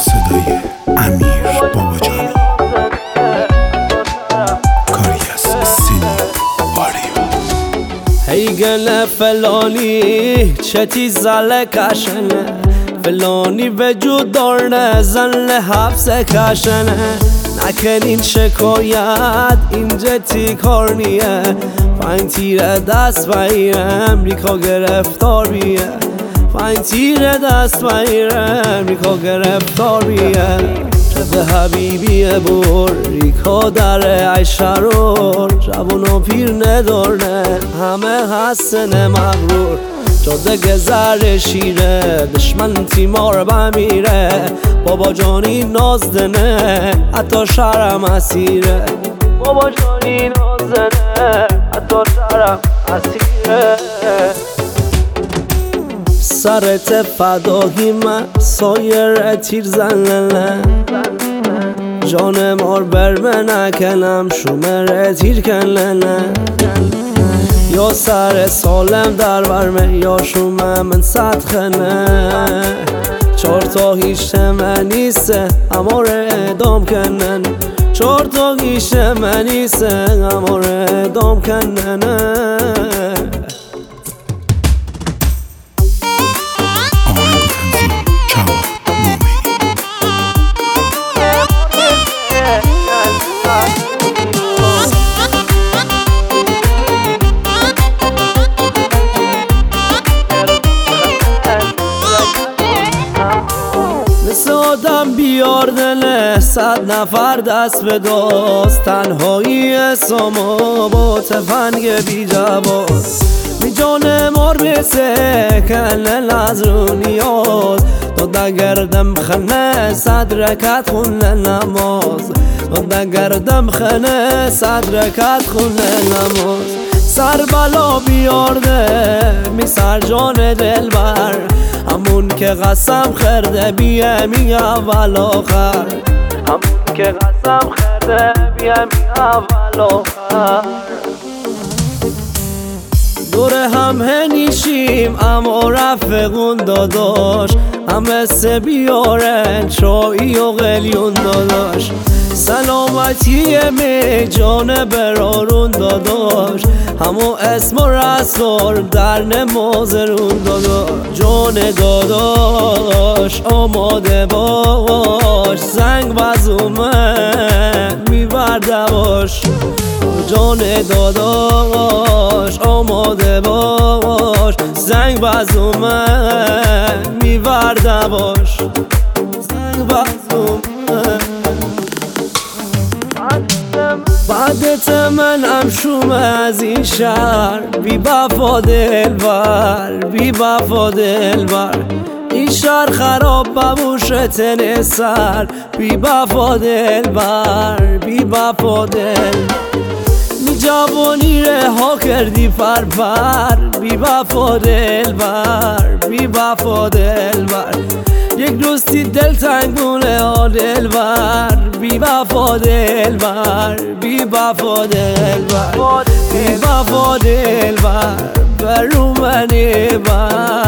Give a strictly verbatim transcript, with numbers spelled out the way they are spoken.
صدای امیر باباجانی، کاری از سینی واریا. هی گله فلانی چتی زله کشنه، فلانی وجود دارنه زن حبس کشنه. نکنین شکایت اینجا تی کار نیه، پنج تیر دست بگیره امریکا گرفتار بیه. پنج تیر دست بگیره امریکا گرفتار بیه. به حبیبی بوریکا در عشرور، جوان و پیر ندارنه همه حسن مغرور. جاده گذر شیره دشمن تیمار بمیره، بابا جانی نازدنه حتی شرم اسیره. بابا جانی نازدنه حتی شرم اسیره. سرت فداهی من سایر تیر زننه، جان مار برمه نکنم شومر تیر کننه. یا سر سالم در برمه یا شومه من صد خنه. چار تا هیچ من نیسته امار ادام کنن، چار تا هیچ من نیسته امار ادام کنن. آدم بیار دله صد نفر دست به داست، تنهایی اسامو با تفنگ بی جواز. می جان مار بسه کنن از رو نیاز، داده گردم خنه صد رکت خونه نماز. داده گردم خنه صد رکت خونه نماز. سر بلا بیارده می سر جان دل بر، همون که قسم خرده بیه می اول آخر. همون که قسم خرده بیه می اول آخر. دور هم هنیشیم اما رفقون داداش، همه سه بیارن چایی و قلیون داداش. سلامتی می جان برارون داداش، همو اسم و رسول در نماز رون داداش. جان داداش آماده باش، زنگ بزومه میبرده باش. جان داداش آماده باش، زنگ بزومه میبرده باش. زنگ بزومه بعدت منم شومه از این شهر، بی وفا دلبر بی وفا دلبر. این شهر خراب ببوشت نسر، بی وفا دلبر بی وفا دل. می جوانی رها کردی فرفر، بی وفا دلبر بی وفا دلبر. یک دوستی دل تنگونه ها دلبر، بی وفا دلبر بی وفا دلبر. بی وفا دلبر برو منی بر.